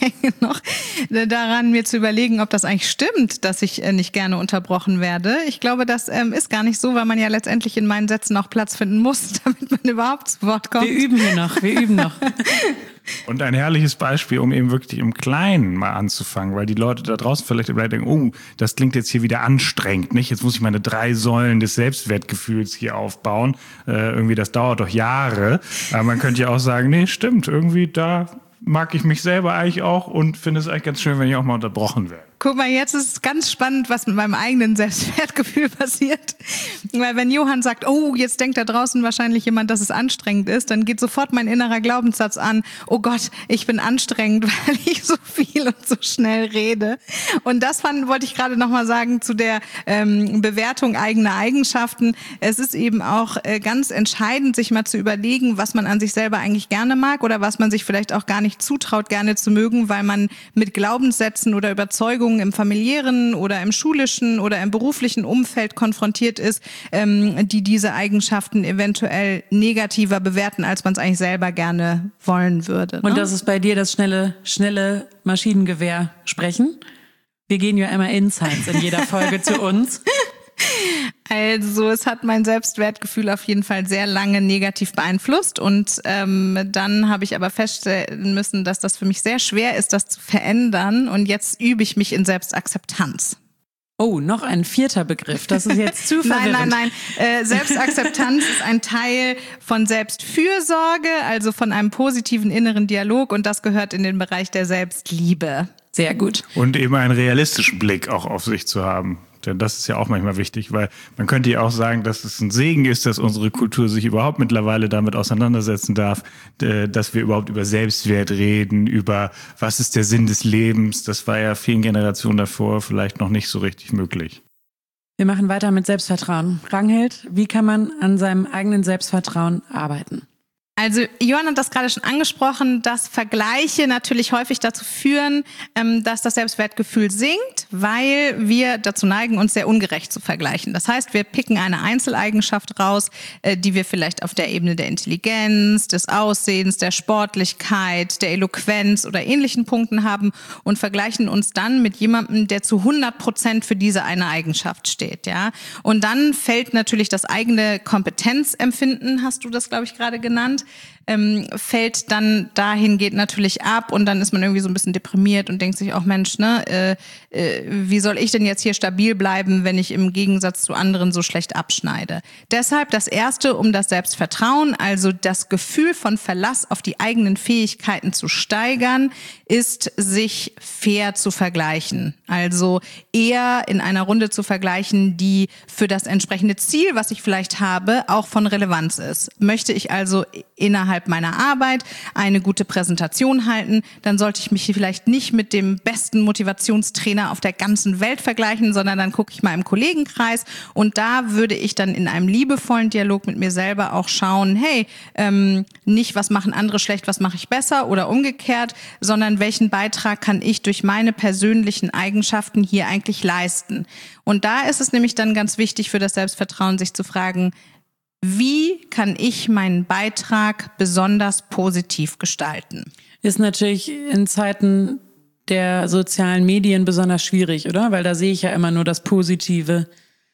daran, mir zu überlegen, ob das eigentlich stimmt, dass ich nicht gerne unterbrochen werde. Ich glaube, das ist gar nicht so, weil man ja letztendlich in meinen Sätzen auch Platz finden muss, damit man überhaupt zu Wort kommt. Wir üben noch. Und ein herrliches Beispiel, um eben wirklich im Kleinen mal anzufangen, weil die Leute da draußen vielleicht denken, oh, das klingt jetzt hier wieder anstrengend, nicht? Jetzt muss ich meine 3 Säulen des Selbstwertgefühls hier aufbauen. Irgendwie, das dauert doch Jahre. Aber man könnte ja auch sagen, nee, stimmt, irgendwie da mag ich mich selber eigentlich auch und finde es eigentlich ganz schön, wenn ich auch mal unterbrochen werde. Guck mal, jetzt ist es ganz spannend, was mit meinem eigenen Selbstwertgefühl passiert. Weil wenn Johann sagt, oh, jetzt denkt da draußen wahrscheinlich jemand, dass es anstrengend ist, dann geht sofort mein innerer Glaubenssatz an, oh Gott, ich bin anstrengend, weil ich so viel und so schnell rede. Und das wollte ich gerade nochmal sagen zu der Bewertung eigener Eigenschaften. Es ist eben auch ganz entscheidend, sich mal zu überlegen, was man an sich selber eigentlich gerne mag oder was man sich vielleicht auch gar nicht zutraut, gerne zu mögen, weil man mit Glaubenssätzen oder Überzeugungen im familiären oder im schulischen oder im beruflichen Umfeld konfrontiert ist, die diese Eigenschaften eventuell negativer bewerten, als man es eigentlich selber gerne wollen würde. Ne? Und das ist bei dir das schnelle Maschinengewehr sprechen? Wir gehen ja immer Insights in jeder Folge zu uns. Also es hat mein Selbstwertgefühl auf jeden Fall sehr lange negativ beeinflusst und dann habe ich aber feststellen müssen, dass das für mich sehr schwer ist, das zu verändern und jetzt übe ich mich in Selbstakzeptanz. Oh, noch ein 4. Begriff. Das ist jetzt zu verwirrend. Nein. Selbstakzeptanz ist ein Teil von Selbstfürsorge, also von einem positiven inneren Dialog und das gehört in den Bereich der Selbstliebe. Sehr gut. Und eben einen realistischen Blick auch auf sich zu haben. Denn das ist ja auch manchmal wichtig, weil man könnte ja auch sagen, dass es ein Segen ist, dass unsere Kultur sich überhaupt mittlerweile damit auseinandersetzen darf, dass wir überhaupt über Selbstwert reden, über was ist der Sinn des Lebens. Das war ja vielen Generationen davor vielleicht noch nicht so richtig möglich. Wir machen weiter mit Selbstvertrauen. Ragnhild, wie kann man an seinem eigenen Selbstvertrauen arbeiten? Also Johann hat das gerade schon angesprochen, dass Vergleiche natürlich häufig dazu führen, dass das Selbstwertgefühl sinkt, weil wir dazu neigen, uns sehr ungerecht zu vergleichen. Das heißt, wir picken eine Einzeleigenschaft raus, die wir vielleicht auf der Ebene der Intelligenz, des Aussehens, der Sportlichkeit, der Eloquenz oder ähnlichen Punkten haben und vergleichen uns dann mit jemandem, der zu 100% für diese eine Eigenschaft steht. Ja? Und dann fällt natürlich das eigene Kompetenzempfinden, hast du das, glaube ich, gerade genannt, fällt dann dahingehend natürlich ab und dann ist man irgendwie so ein bisschen deprimiert und denkt sich auch, Mensch, wie soll ich denn jetzt hier stabil bleiben, wenn ich im Gegensatz zu anderen so schlecht abschneide? Deshalb das Erste, um das Selbstvertrauen, also das Gefühl von Verlass auf die eigenen Fähigkeiten zu steigern, ist, sich fair zu vergleichen. Also eher in einer Runde zu vergleichen, die für das entsprechende Ziel, was ich vielleicht habe, auch von Relevanz ist. Möchte ich also innerhalb meiner Arbeit eine gute Präsentation halten, dann sollte ich mich vielleicht nicht mit dem besten Motivationstrainer auf der ganzen Welt vergleichen, sondern dann gucke ich mal im Kollegenkreis und da würde ich dann in einem liebevollen Dialog mit mir selber auch schauen, hey, nicht was machen andere schlecht, was mache ich besser oder umgekehrt, sondern welchen Beitrag kann ich durch meine persönlichen Eigenschaften hier eigentlich leisten. Und da ist es nämlich dann ganz wichtig für das Selbstvertrauen, sich zu fragen, wie kann ich meinen Beitrag besonders positiv gestalten? Ist natürlich in Zeiten der sozialen Medien besonders schwierig, oder? Weil da sehe ich ja immer nur das Positive.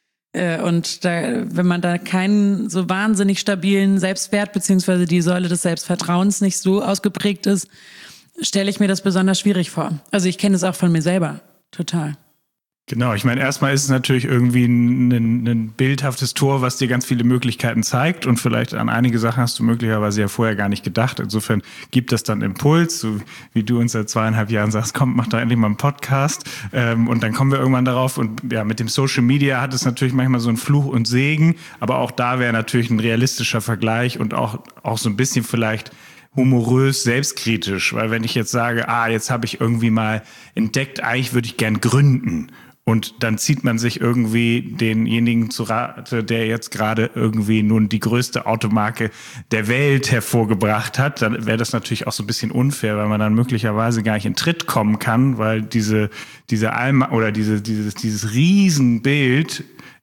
Und da, wenn man da keinen so wahnsinnig stabilen Selbstwert beziehungsweise die Säule des Selbstvertrauens nicht so ausgeprägt ist, stelle ich mir das besonders schwierig vor. Also ich kenne es auch von mir selber, total. Genau, ich meine, erstmal ist es natürlich irgendwie ein bildhaftes Tor, was dir ganz viele Möglichkeiten zeigt und vielleicht an einige Sachen hast du möglicherweise ja vorher gar nicht gedacht. Insofern gibt das dann Impuls, so wie du uns seit 2,5 Jahren sagst, komm, mach doch endlich mal einen Podcast und dann kommen wir irgendwann darauf und ja, mit dem Social Media hat es natürlich manchmal so einen Fluch und Segen, aber auch da wäre natürlich ein realistischer Vergleich und auch so ein bisschen vielleicht humorös, selbstkritisch, weil wenn ich jetzt sage, jetzt habe ich irgendwie mal entdeckt, eigentlich würde ich gern gründen. Und dann zieht man sich irgendwie denjenigen zu Rate, der jetzt gerade irgendwie nun die größte Automarke der Welt hervorgebracht hat. Dann wäre das natürlich auch so ein bisschen unfair, weil man dann möglicherweise gar nicht in Tritt kommen kann, weil diese Alma oder dieses Riesenbild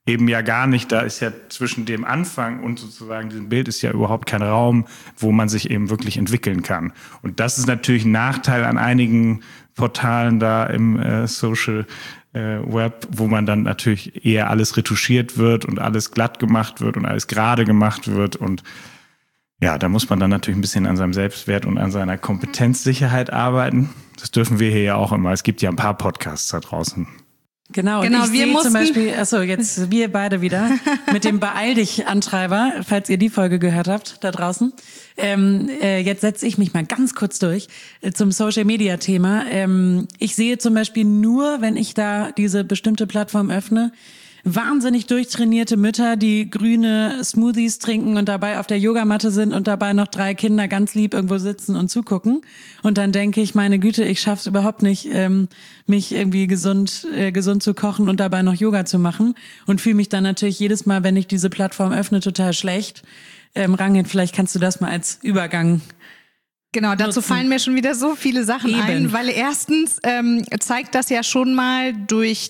eben ja gar nicht, da ist ja zwischen dem Anfang und sozusagen diesem Bild ist ja überhaupt kein Raum, wo man sich eben wirklich entwickeln kann. Und das ist natürlich ein Nachteil an einigen Portalen da im Social Web, wo man dann natürlich eher alles retuschiert wird und alles glatt gemacht wird und alles gerade gemacht wird. Und ja, da muss man dann natürlich ein bisschen an seinem Selbstwert und an seiner Kompetenzsicherheit arbeiten. Das dürfen wir hier ja auch immer. Es gibt ja ein paar Podcasts da draußen. Genau, und ich sehe zum Beispiel, jetzt wir beide wieder, mit dem Beeil dich Antreiber, falls ihr die Folge gehört habt, da draußen. Jetzt setze ich mich mal ganz kurz durch zum Social-Media-Thema. Ich sehe zum Beispiel nur, wenn ich da diese bestimmte Plattform öffne, wahnsinnig durchtrainierte Mütter, die grüne Smoothies trinken und dabei auf der Yogamatte sind und dabei noch 3 Kinder ganz lieb irgendwo sitzen und zugucken. Und dann denke ich, meine Güte, ich schaff's überhaupt nicht, mich irgendwie gesund zu kochen und dabei noch Yoga zu machen. Und fühle mich dann natürlich jedes Mal, wenn ich diese Plattform öffne, total schlecht. Rangit, vielleicht kannst du das mal als Übergang Genau, dazu fallen mir schon wieder so viele Sachen ein, weil erstens zeigt das ja schon mal durch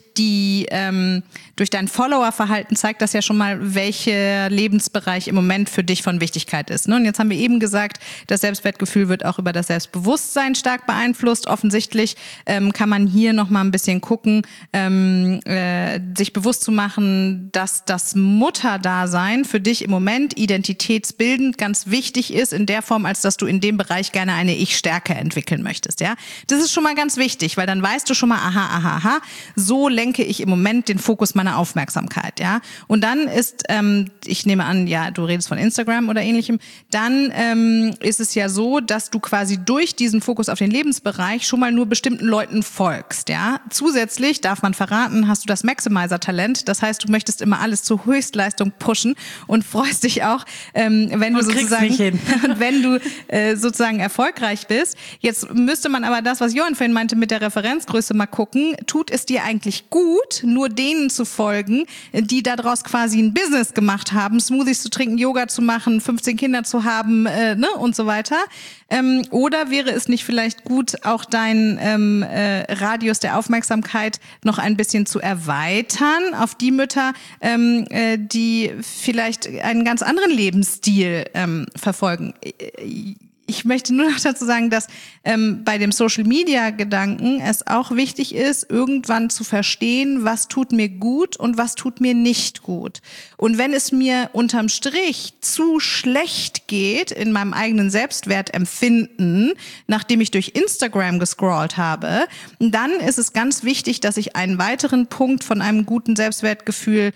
dein Follower-Verhalten zeigt das ja schon mal, welcher Lebensbereich im Moment für dich von Wichtigkeit ist. Und jetzt haben wir eben gesagt, das Selbstwertgefühl wird auch über das Selbstbewusstsein stark beeinflusst. Offensichtlich kann man hier noch mal ein bisschen gucken, sich bewusst zu machen, dass das Mutterdasein für dich im Moment identitätsbildend ganz wichtig ist, in der Form, als dass du in dem Bereich gerne eine Ich-Stärke entwickeln möchtest. Ja, das ist schon mal ganz wichtig, weil dann weißt du schon mal, aha, so lenke ich im Moment den Fokus meiner Aufmerksamkeit. Ja, und dann ist, ich nehme an, ja, du redest von Instagram oder ähnlichem, dann ist es ja so, dass du quasi durch diesen Fokus auf den Lebensbereich schon mal nur bestimmten Leuten folgst. Ja, zusätzlich darf man verraten, hast du das Maximizer-Talent. Das heißt, du möchtest immer alles zur Höchstleistung pushen und freust dich auch, wenn du sozusagen erfolgreich bist. Jetzt müsste man aber das, was Johann vorhin meinte, mit der Referenzgröße mal gucken. Tut es dir eigentlich gut, nur denen zu folgen, die daraus quasi ein Business gemacht haben, Smoothies zu trinken, Yoga zu machen, 15 Kinder zu haben, und so weiter? Oder wäre es nicht vielleicht gut, auch deinen Radius der Aufmerksamkeit noch ein bisschen zu erweitern auf die Mütter, die vielleicht einen ganz anderen Lebensstil verfolgen? Ich möchte nur noch dazu sagen, dass bei dem Social-Media-Gedanken es auch wichtig ist, irgendwann zu verstehen, was tut mir gut und was tut mir nicht gut. Und wenn es mir unterm Strich zu schlecht geht in meinem eigenen Selbstwertempfinden, nachdem ich durch Instagram gescrollt habe, dann ist es ganz wichtig, dass ich einen weiteren Punkt von einem guten Selbstwertgefühl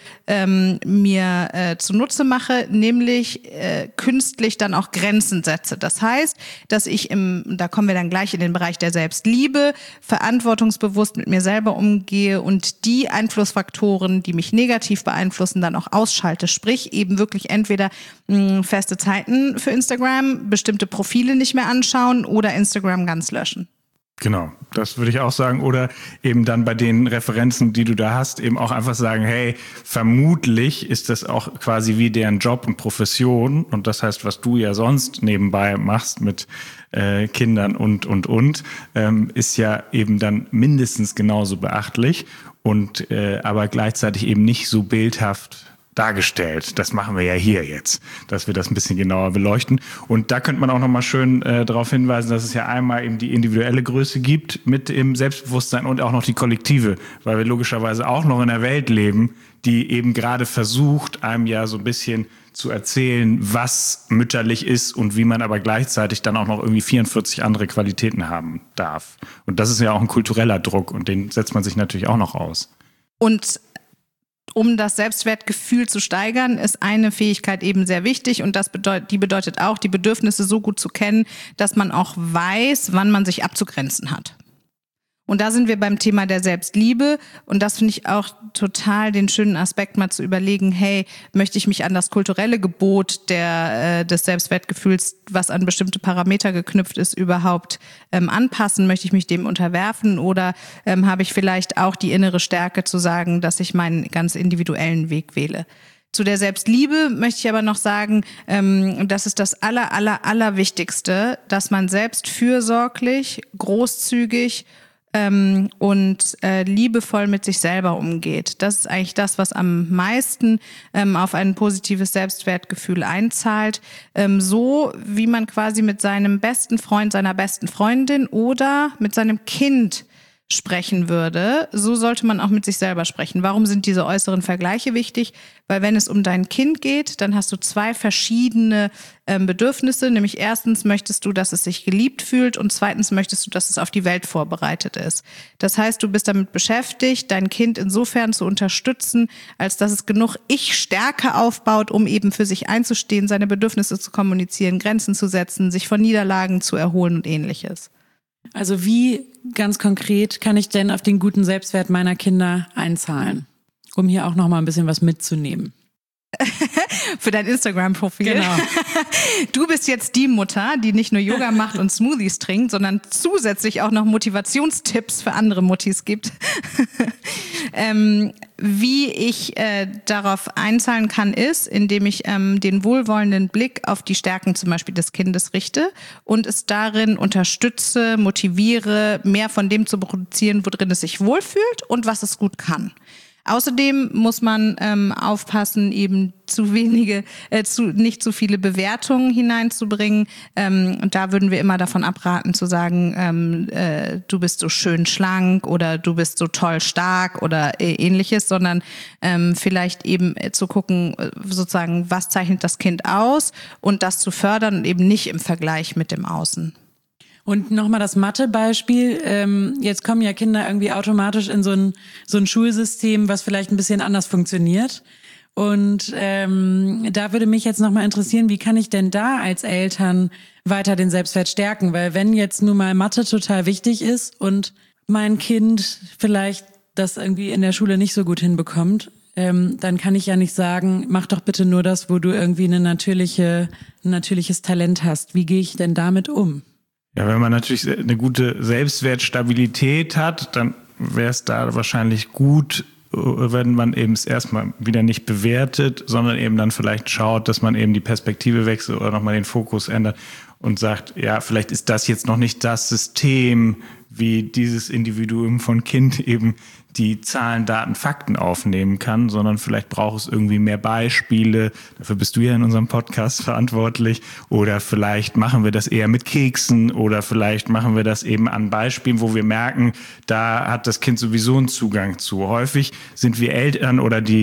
mir zunutze mache, nämlich künstlich dann auch Grenzen setze. Das heißt, dass ich da kommen wir dann gleich in den Bereich der Selbstliebe, verantwortungsbewusst mit mir selber umgehe und die Einflussfaktoren, die mich negativ beeinflussen, dann auch ausschalte. Sprich, eben wirklich entweder feste Zeiten für Instagram, bestimmte Profile nicht mehr anschauen oder Instagram ganz löschen. Genau, das würde ich auch sagen. Oder eben dann bei den Referenzen, die du da hast, eben auch einfach sagen, hey, vermutlich ist das auch quasi wie deren Job und Profession. Und das heißt, was du ja sonst nebenbei machst mit Kindern und, ist ja eben dann mindestens genauso beachtlich und aber gleichzeitig eben nicht so bildhaft dargestellt. Das machen wir ja hier jetzt, dass wir das ein bisschen genauer beleuchten. Und da könnte man auch nochmal schön darauf hinweisen, dass es ja einmal eben die individuelle Größe gibt mit dem Selbstbewusstsein und auch noch die kollektive, weil wir logischerweise auch noch in einer Welt leben, die eben gerade versucht, einem ja so ein bisschen zu erzählen, was mütterlich ist und wie man aber gleichzeitig dann auch noch irgendwie 44 andere Qualitäten haben darf. Und das ist ja auch ein kultureller Druck und den setzt man sich natürlich auch noch aus. Und um das Selbstwertgefühl zu steigern, ist eine Fähigkeit eben sehr wichtig und die bedeutet auch, die Bedürfnisse so gut zu kennen, dass man auch weiß, wann man sich abzugrenzen hat. Und da sind wir beim Thema der Selbstliebe und das finde ich auch total den schönen Aspekt, mal zu überlegen, hey, möchte ich mich an das kulturelle Gebot des Selbstwertgefühls, was an bestimmte Parameter geknüpft ist, überhaupt anpassen? Möchte ich mich dem unterwerfen oder habe ich vielleicht auch die innere Stärke zu sagen, dass ich meinen ganz individuellen Weg wähle? Zu der Selbstliebe möchte ich aber noch sagen, das ist das Allerwichtigste, dass man selbst fürsorglich, großzügig, und liebevoll mit sich selber umgeht. Das ist eigentlich das, was am meisten auf ein positives Selbstwertgefühl einzahlt. So wie man quasi mit seinem besten Freund, seiner besten Freundin oder mit seinem Kind sprechen würde, so sollte man auch mit sich selber sprechen. Warum sind diese äußeren Vergleiche wichtig? Weil wenn es um dein Kind geht, dann hast du zwei verschiedene Bedürfnisse. Nämlich erstens möchtest du, dass es sich geliebt fühlt und zweitens möchtest du, dass es auf die Welt vorbereitet ist. Das heißt, du bist damit beschäftigt, dein Kind insofern zu unterstützen, als dass es genug Ich-Stärke aufbaut, um eben für sich einzustehen, seine Bedürfnisse zu kommunizieren, Grenzen zu setzen, sich von Niederlagen zu erholen und Ähnliches. Also wie ganz konkret kann ich denn auf den guten Selbstwert meiner Kinder einzahlen, um hier auch noch mal ein bisschen was mitzunehmen? Für dein Instagram-Profil. Genau. Du bist jetzt die Mutter, die nicht nur Yoga macht und Smoothies trinkt, sondern zusätzlich auch noch Motivationstipps für andere Muttis gibt. Wie ich darauf einzahlen kann, ist, indem ich den wohlwollenden Blick auf die Stärken zum Beispiel des Kindes richte und es darin unterstütze, motiviere, mehr von dem zu produzieren, worin es sich wohlfühlt und was es gut kann. Außerdem muss man aufpassen, eben nicht zu viele Bewertungen hineinzubringen. Und da würden wir immer davon abraten zu sagen, du bist so schön schlank oder du bist so toll stark oder Ähnliches, sondern vielleicht eben zu gucken, sozusagen, was zeichnet das Kind aus und das zu fördern und eben nicht im Vergleich mit dem Außen. Und nochmal das Mathe-Beispiel. Jetzt kommen ja Kinder irgendwie automatisch in so ein Schulsystem, was vielleicht ein bisschen anders funktioniert. Und da würde mich jetzt nochmal interessieren, wie kann ich denn da als Eltern weiter den Selbstwert stärken? Weil wenn jetzt nun mal Mathe total wichtig ist und mein Kind vielleicht das irgendwie in der Schule nicht so gut hinbekommt, dann kann ich ja nicht sagen, mach doch bitte nur das, wo du irgendwie ein natürliches Talent hast. Wie gehe ich denn damit um? Ja, wenn man natürlich eine gute Selbstwertstabilität hat, dann wäre es da wahrscheinlich gut, wenn man eben es erstmal wieder nicht bewertet, sondern eben dann vielleicht schaut, dass man eben die Perspektive wechselt oder nochmal den Fokus ändert und sagt, ja, vielleicht ist das jetzt noch nicht das System, wie dieses Individuum von Kind eben die Zahlen, Daten, Fakten aufnehmen kann, sondern vielleicht braucht es irgendwie mehr Beispiele. Dafür bist du ja in unserem Podcast verantwortlich. Oder vielleicht machen wir das eher mit Keksen oder vielleicht machen wir das eben an Beispielen, wo wir merken, da hat das Kind sowieso einen Zugang zu. Häufig sind wir Eltern oder die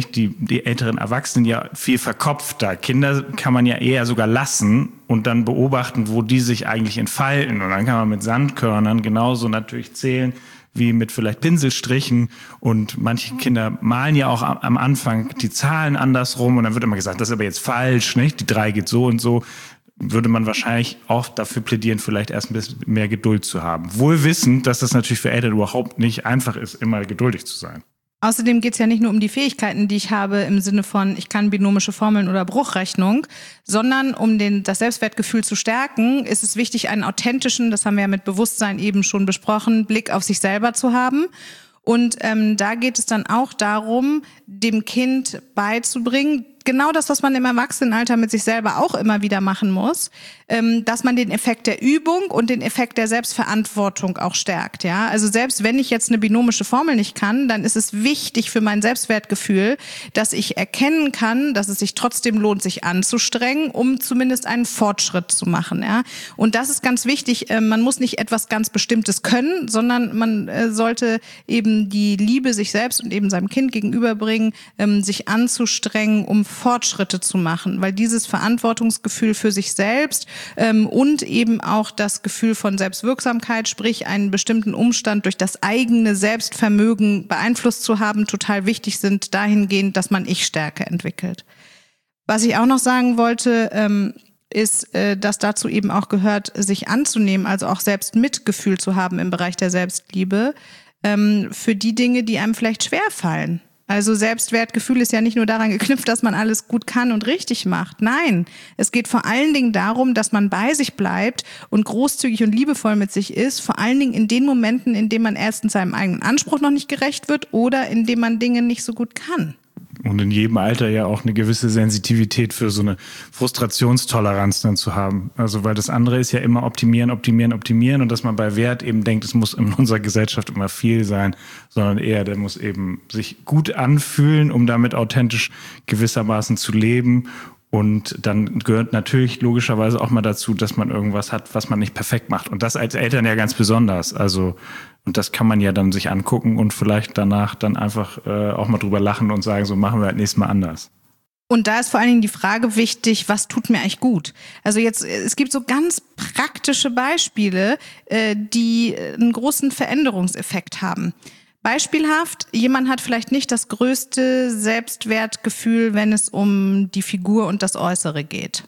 älteren Erwachsenen ja viel verkopfter. Kinder kann man ja eher sogar lassen und dann beobachten, wo die sich eigentlich entfalten. Und dann kann man mit Sandkörnern genauso natürlich zählen, wie mit vielleicht Pinselstrichen, und manche Kinder malen ja auch am Anfang die Zahlen andersrum und dann wird immer gesagt, das ist aber jetzt falsch, nicht? Die 3 geht so und so. Würde man wahrscheinlich auch dafür plädieren, vielleicht erst ein bisschen mehr Geduld zu haben. Wohl wissend, dass das natürlich für Eltern überhaupt nicht einfach ist, immer geduldig zu sein. Außerdem geht es ja nicht nur um die Fähigkeiten, die ich habe im Sinne von, ich kann binomische Formeln oder Bruchrechnung, sondern um das Selbstwertgefühl zu stärken, ist es wichtig, einen authentischen, das haben wir ja mit Bewusstsein eben schon besprochen, Blick auf sich selber zu haben. Und da geht es dann auch darum, dem Kind beizubringen, genau das, was man im Erwachsenenalter mit sich selber auch immer wieder machen muss, dass man den Effekt der Übung und den Effekt der Selbstverantwortung auch stärkt. Ja, also selbst wenn ich jetzt eine binomische Formel nicht kann, dann ist es wichtig für mein Selbstwertgefühl, dass ich erkennen kann, dass es sich trotzdem lohnt, sich anzustrengen, um zumindest einen Fortschritt zu machen. Ja, und das ist ganz wichtig. Man muss nicht etwas ganz Bestimmtes können, sondern man sollte eben die Liebe sich selbst und eben seinem Kind gegenüberbringen, sich anzustrengen, um Fortschritte zu machen, weil dieses Verantwortungsgefühl für sich selbst und eben auch das Gefühl von Selbstwirksamkeit, sprich einen bestimmten Umstand durch das eigene Selbstvermögen beeinflusst zu haben, total wichtig sind dahingehend, dass man Ich-Stärke entwickelt. Was ich auch noch sagen wollte, ist, dass dazu eben auch gehört, sich anzunehmen, also auch selbst Mitgefühl zu haben im Bereich der Selbstliebe, für die Dinge, die einem vielleicht schwerfallen. Also Selbstwertgefühl ist ja nicht nur daran geknüpft, dass man alles gut kann und richtig macht. Nein, es geht vor allen Dingen darum, dass man bei sich bleibt und großzügig und liebevoll mit sich ist, vor allen Dingen in den Momenten, in denen man erstens seinem eigenen Anspruch noch nicht gerecht wird oder in denen man Dinge nicht so gut kann. Und in jedem Alter ja auch eine gewisse Sensitivität für so eine Frustrationstoleranz dann zu haben. Also weil das andere ist ja immer optimieren und dass man bei Wert eben denkt, es muss in unserer Gesellschaft immer viel sein, sondern eher, der muss eben sich gut anfühlen, um damit authentisch gewissermaßen zu leben. Und dann gehört natürlich logischerweise auch mal dazu, dass man irgendwas hat, was man nicht perfekt macht. Und das als Eltern ja ganz besonders. Also, und das kann man ja dann sich angucken und vielleicht danach dann einfach auch mal drüber lachen und sagen, so machen wir halt nächstes Mal anders. Und da ist vor allen Dingen die Frage wichtig, was tut mir eigentlich gut? Also jetzt, es gibt so ganz praktische Beispiele, die einen großen Veränderungseffekt haben. Beispielhaft, jemand hat vielleicht nicht das größte Selbstwertgefühl, wenn es um die Figur und das Äußere geht.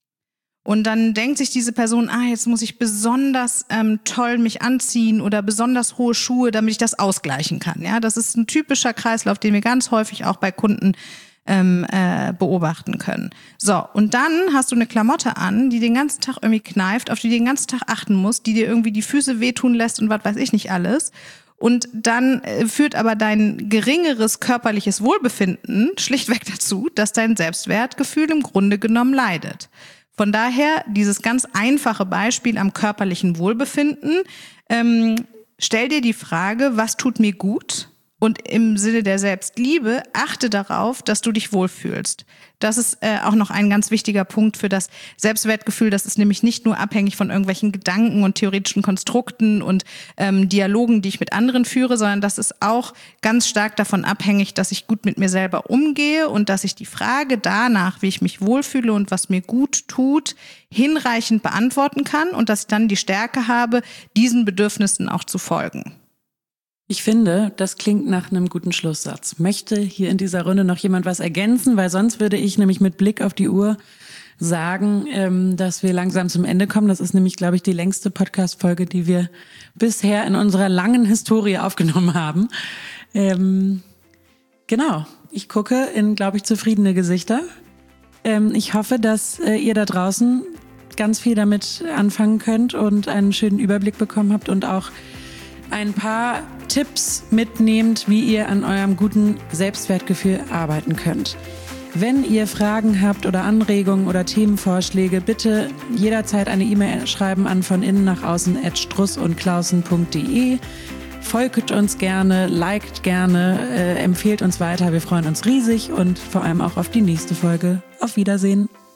Und dann denkt sich diese Person, jetzt muss ich besonders toll mich anziehen oder besonders hohe Schuhe, damit ich das ausgleichen kann. Ja, das ist ein typischer Kreislauf, den wir ganz häufig auch bei Kunden beobachten können. So, und dann hast du eine Klamotte an, die den ganzen Tag irgendwie kneift, auf die du den ganzen Tag achten musst, die dir irgendwie die Füße wehtun lässt und was weiß ich nicht alles. Und dann führt aber dein geringeres körperliches Wohlbefinden schlichtweg dazu, dass dein Selbstwertgefühl im Grunde genommen leidet. Von daher dieses ganz einfache Beispiel am körperlichen Wohlbefinden. Stell dir die Frage, was tut mir gut? Und im Sinne der Selbstliebe achte darauf, dass du dich wohlfühlst. Das ist auch noch ein ganz wichtiger Punkt für das Selbstwertgefühl. Das ist nämlich nicht nur abhängig von irgendwelchen Gedanken und theoretischen Konstrukten und Dialogen, die ich mit anderen führe, sondern das ist auch ganz stark davon abhängig, dass ich gut mit mir selber umgehe und dass ich die Frage danach, wie ich mich wohlfühle und was mir gut tut, hinreichend beantworten kann und dass ich dann die Stärke habe, diesen Bedürfnissen auch zu folgen. Ich finde, das klingt nach einem guten Schlusssatz. Möchte hier in dieser Runde noch jemand was ergänzen? Weil sonst würde ich nämlich mit Blick auf die Uhr sagen, dass wir langsam zum Ende kommen. Das ist nämlich, glaube ich, die längste Podcast-Folge, die wir bisher in unserer langen Historie aufgenommen haben. Genau, ich gucke in, glaube ich, zufriedene Gesichter. Ich hoffe, dass ihr da draußen ganz viel damit anfangen könnt und einen schönen Überblick bekommen habt und auch ein paar Tipps mitnehmt, wie ihr an eurem guten Selbstwertgefühl arbeiten könnt. Wenn ihr Fragen habt oder Anregungen oder Themenvorschläge, bitte jederzeit eine E-Mail schreiben an voninnennachaußen@strussundklausen.de. Folgt uns gerne, liked gerne, empfehlt uns weiter. Wir freuen uns riesig und vor allem auch auf die nächste Folge. Auf Wiedersehen.